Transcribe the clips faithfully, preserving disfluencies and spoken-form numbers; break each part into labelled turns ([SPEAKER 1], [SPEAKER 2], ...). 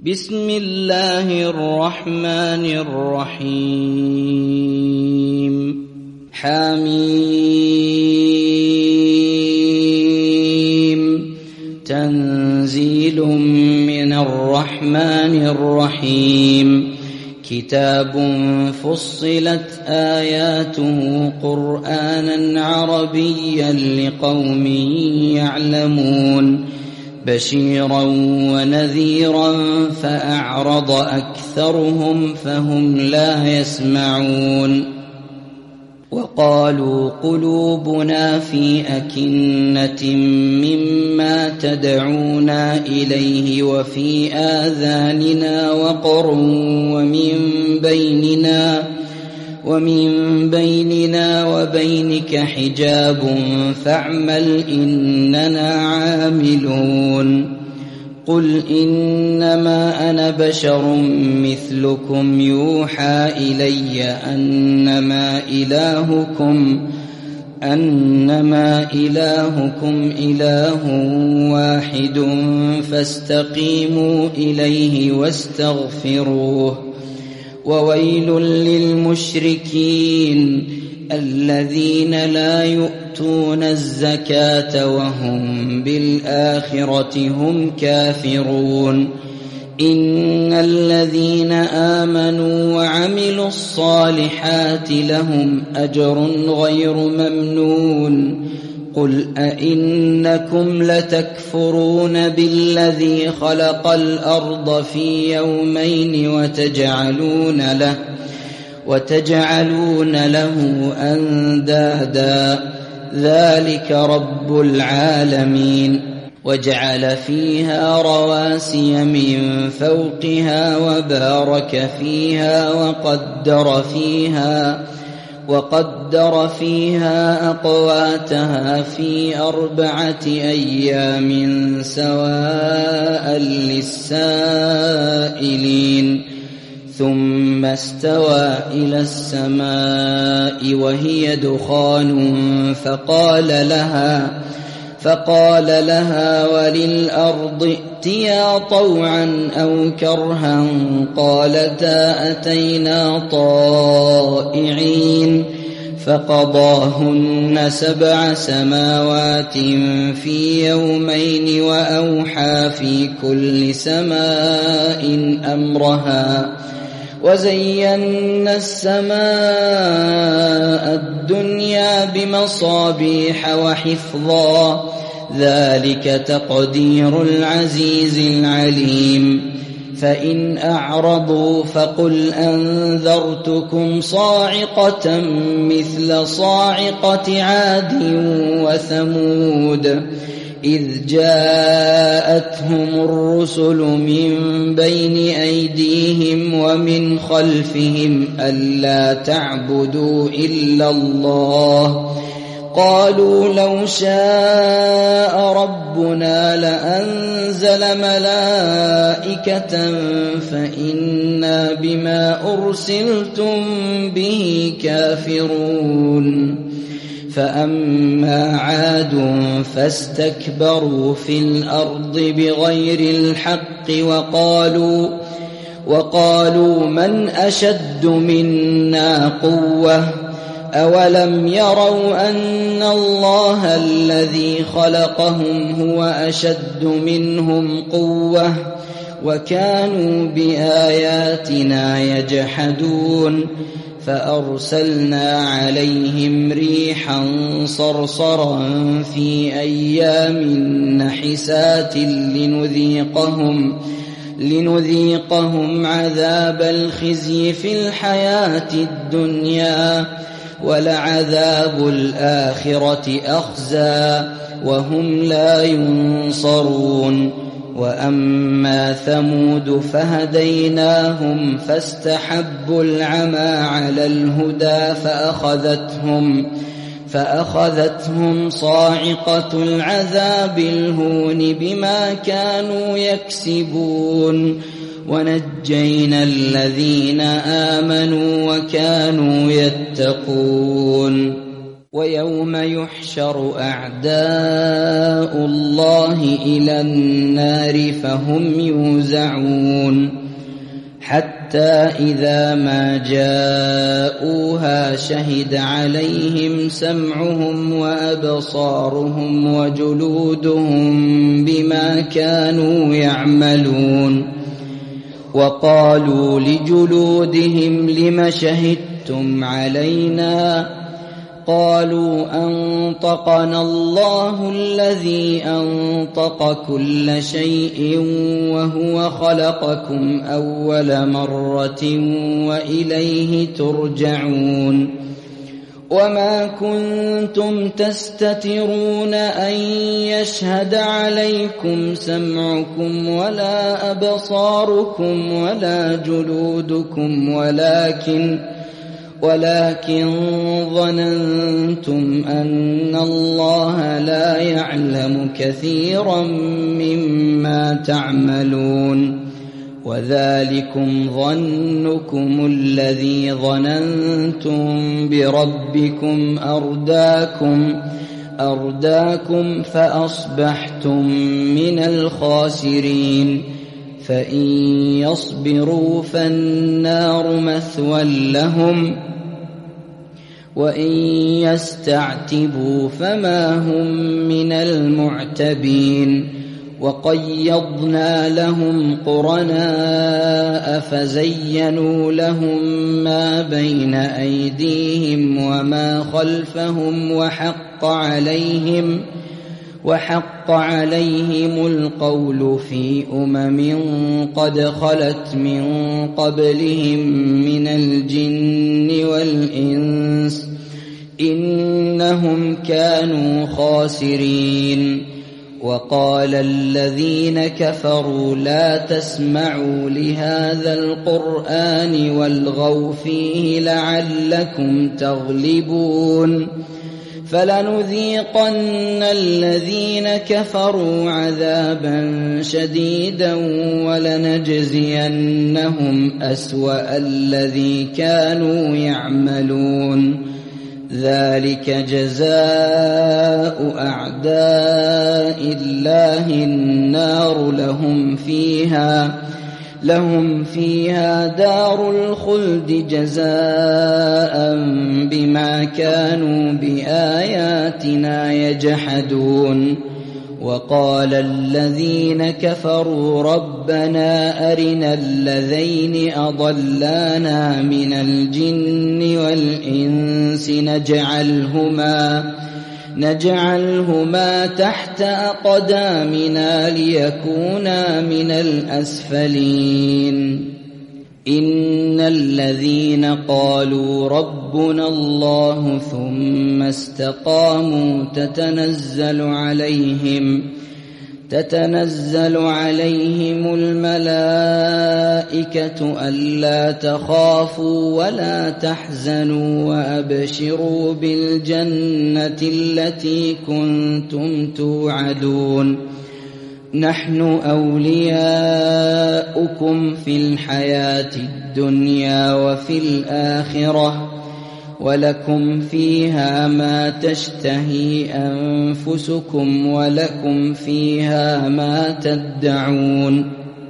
[SPEAKER 1] بسم الله الرحمن الرحيم حميم تنزيل من الرحمن الرحيم كتاب فصلت آياته قرآنا عربيا لقوم يعلمون بشيرا ونذيرا فأعرض أكثرهم فهم لا يسمعون وقالوا قلوبنا في أكنة مما تدعونا إليه وفي آذاننا وقر ومن بيننا ومن بيننا وبينك حجاب فاعمل إننا عاملون قل إنما أنا بشر مثلكم يوحى إلي أنما إلهكم أنما إلهكم إله واحد فاستقيموا إليه واستغفروه وويل للمشركين الذين لا يؤتون الزكاة وهم بالآخرة هم كافرون إن الذين آمنوا وعملوا الصالحات لهم أجر غير ممنون قل أئنكم لتكفرون بالذي خلق الأرض في يومين وتجعلون له وتجعلون له أندادا ذلك رب العالمين وجعل فيها رواسي من فوقها وبارك فيها وقدر فيها وقدر فيها أقواتها في أربعة أيام سواء للسائلين ثم استوى إلى السماء وهي دخان فقال لها فقال لها وللأرض ائتيا طوعا أو كرها قالتا أتينا طائعين فقضاهن سبع سماوات في يومين وأوحى في كل سماء أمرها وزينا السماء الدنيا بمصابيح وحفظا ذلك تقدير العزيز العليم فإن أعرضوا فقل أنذرتكم صاعقة مثل صاعقة عاد وثمود إذ جاءتهم الرسل من بين أيديهم ومن خلفهم ألا تعبدوا إلا الله قالوا لو شاء ربنا لأنزل ملائكة فإنا بما أرسلتم به كافرون فأما عاد فاستكبروا في الأرض بغير الحق وقالوا وقالوا من أشد منا قوة أولم يروا أن الله الذي خلقهم هو أشد منهم قوة وكانوا بآياتنا يجحدون فأرسلنا عليهم ريحا صرصرا في أيام نحسات لنذيقهم لنذيقهم عذاب الخزي في الحياة الدنيا ولعذاب الآخرة أخزى وهم لا ينصرون وأما ثمود فهديناهم فاستحبوا العمى على الهدى فأخذتهم فأخذتهم صاعقة العذاب الهون بما كانوا يكسبون ونجينا الذين آمنوا وكانوا يتقون ويوم يحشر أعداء الله إلى النار فهم يوزعون حتى إذا ما جاءوها شهد عليهم سمعهم وأبصارهم وجلودهم بما كانوا يعملون وقالوا لجلودهم لم شهدتم علينا قالوا أنطقنا الله الذي أنطق كل شيء وهو خلقكم أول مرة وإليه ترجعون وما كنتم تستترون أن يشهد عليكم سمعكم ولا أبصاركم ولا جلودكم ولكن ولكن ظننتم أن الله لا يعلم كثيرا مما تعملون وذلكم ظنكم الذي ظننتم بربكم أرداكم أرداكم فأصبحتم من الخاسرين فإن يصبروا فالنار مثوى لهم وإن يستعتبوا فما هم من المعتبين وقيضنا لهم قرناء فزينوا لهم ما بين أيديهم وما خلفهم وحق عليهم وحق عليهم القول في أمم قد خلت من قبلهم من الجن والإنس إنهم كانوا خاسرين وقال الذين كفروا لا تسمعوا لهذا القرآن والغوا فيه لعلكم تغلبون فلنذيقن الذين كفروا عذابا شديدا ولنجزينهم أسوأ الذي كانوا يعملون ذلك جزاء أعداء الله النار لهم فيها لهم فيها دار الخلد جزاء بما كانوا بآياتنا يجحدون وقال الذين كفروا ربنا أرنا الذين أضلانا من الجن والإنس نجعلهما نجعلهما تحت أقدامنا ليكونا من الأسفلين إن الذين قالوا ربنا الله ثم استقاموا تتنزل عليهم تتنزل عليهم الملائكة ألا تخافوا ولا تحزنوا وأبشروا بالجنة التي كنتم توعدون نحن أولياؤكم في الحياة الدنيا وفي الآخرة ولكم فيها ما تشتهي أنفسكم ولكم فيها ما تدعون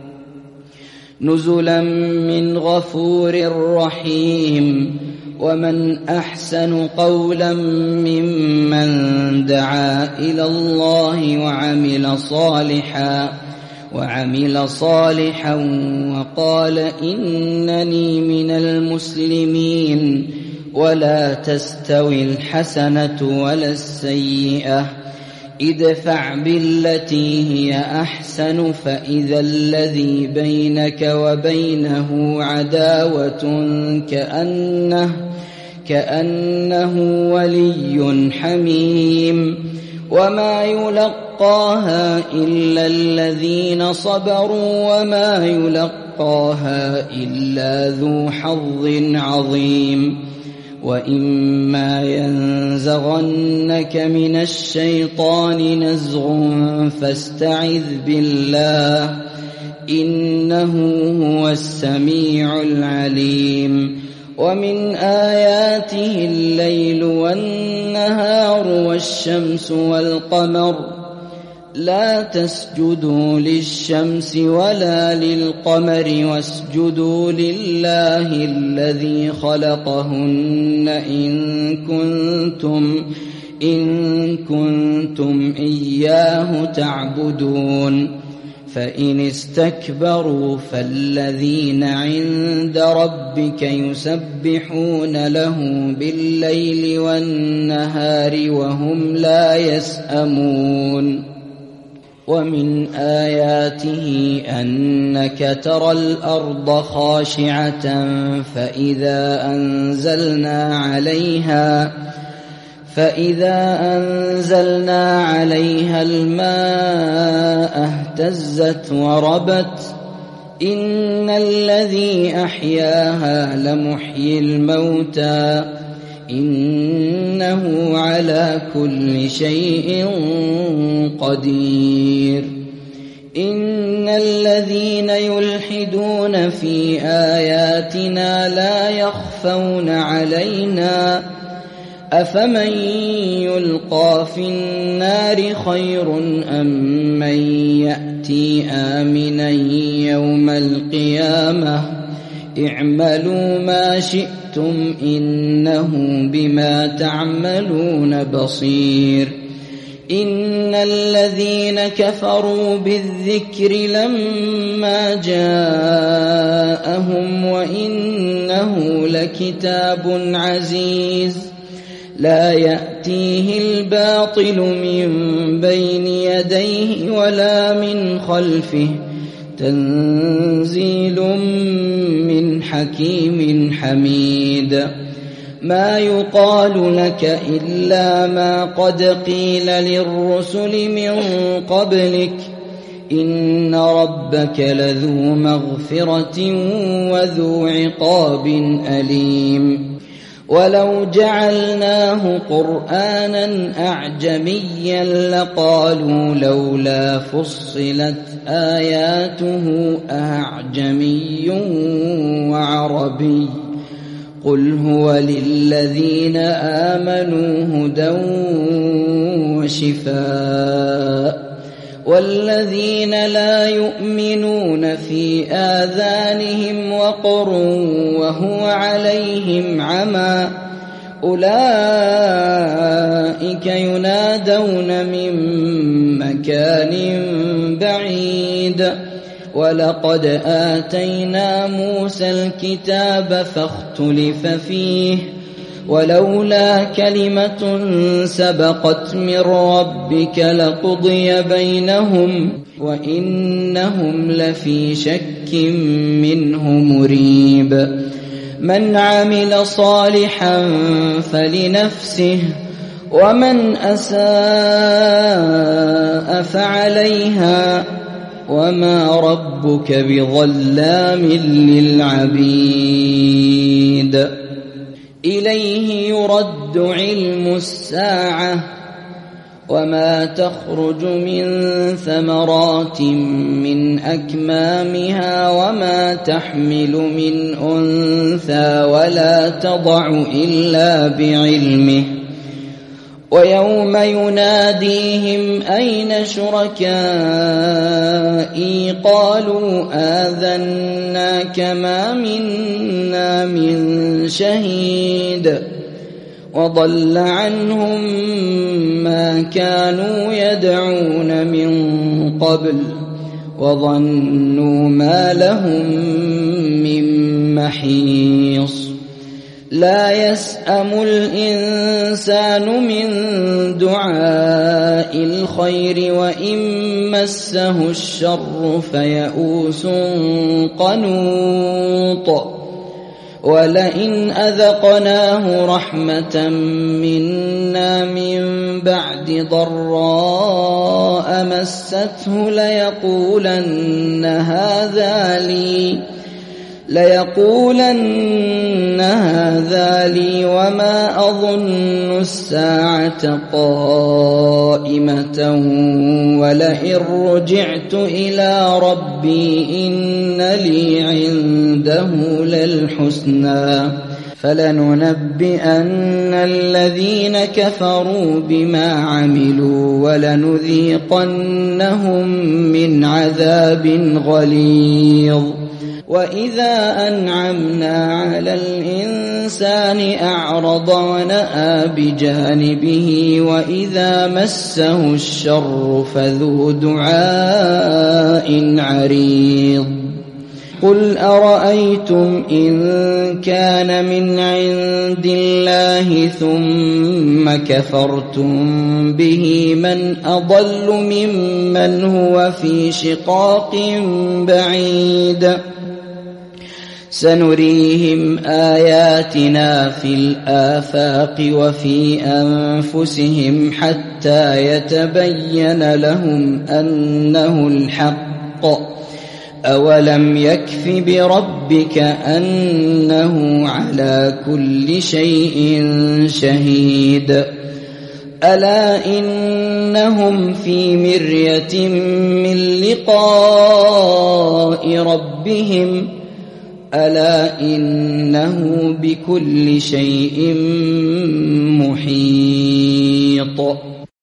[SPEAKER 1] نزلا من غفور رحيم ومن أحسن قولا ممن دعا إلى الله وعمل صالحا وعمل صالحا وقال إنني من المسلمين ولا تستوي الحسنة ولا السيئة ادفع بالتي هي أحسن فإذا الذي بينك وبينه عداوة كأنه كأنه ولي حميم وما يلقاها إلا الذين صبروا وما يلقاها إلا ذو حظ عظيم وإما ينزغنك من الشيطان نزغ فاستعذ بالله إنه هو السميع العليم ومن آياته الليل والنهار والنهار والشمس والقمر لا تسجدوا للشمس ولا للقمر واسجدوا لله الذي خلقهن إن كنتم إن كنتم إياه تعبدون فإن استكبروا فالذين عند ربك يسبحون له بالليل والنهار وهم لا يسأمون ومن آياته أنك ترى الأرض خاشعة فإذا أنزلنا عليها فإذا أنزلنا عليها الماء اهتزت وربت إن الذي أحياها لمحيي الموتى إنه على كل شيء قدير إن الذين يلحدون في آياتنا لا يخفون علينا أفمن يلقى في النار خير أم من يأتي آمنا يوم القيامة اعملوا ما شئتم إنه بما تعملون بصير إن الذين كفروا بالذكر لما جاءهم وإنه لكتاب عزيز لا يأتيه الباطل من بين يديه ولا من خلفه تنزيل من حكيم حميد ما يقال لك إلا ما قد قيل للرسل من قبلك إن ربك لذو مغفرة وذو عقاب أليم ولو جعلناه قرآنا أعجميا لقالوا لولا فصلت آياته أعجمي وعربي قل هو للذين آمنوا هدى وشفاء والذين لا يؤمنون في آذانهم وقر وهو عليهم عمى أولئك ينادون من مكان بعيد ولقد آتينا موسى الكتاب فاختلف فيه ولولا كلمة سبقت من ربك لقضي بينهم وإنهم لفي شك منه مريب من عمل صالحا فلنفسه ومن أساء فعليها وما ربك بظلام للعبيد إليه يرد علم الساعة وما تخرج من ثمرات من أكمامها وما تحمل من أنثى ولا تضع إلا بعلمه ويوم يناديهم أين شركائي قالوا آذناك ما منا من شهيد وضل عنهم ما كانوا يدعون من قبل وظنوا ما لهم من محيص لا يسأم الإنسان من دعاء الخير وإن مسه الشر فيئوس قنوط ولئن أذقناه رحمة منا من بعد ضراء مسته ليقولن هذا لي ليقولن هذا لي وما أظن الساعة قائمة ولئن رجعت إلى ربي إن لي عنده للحسنى فلننبئن الذين كفروا بما عملوا ولنذيقنهم من عذاب غليظ وإذا أنعمنا على الإنسان أعرض ونأى بجانبه وإذا مسه الشر فذو دعاء عريض قل أرأيتم إن كان من عند الله ثم كفرتم به من أضل ممن هو في شقاق بعيد سنريهم آياتنا في الآفاق وفي أنفسهم حتى يتبين لهم أنه الحق أولم يكف بربك أنه على كل شيء شهيد ألا إنهم في مرية من لقاء ربهم ألا إنه بكل شيء محيط.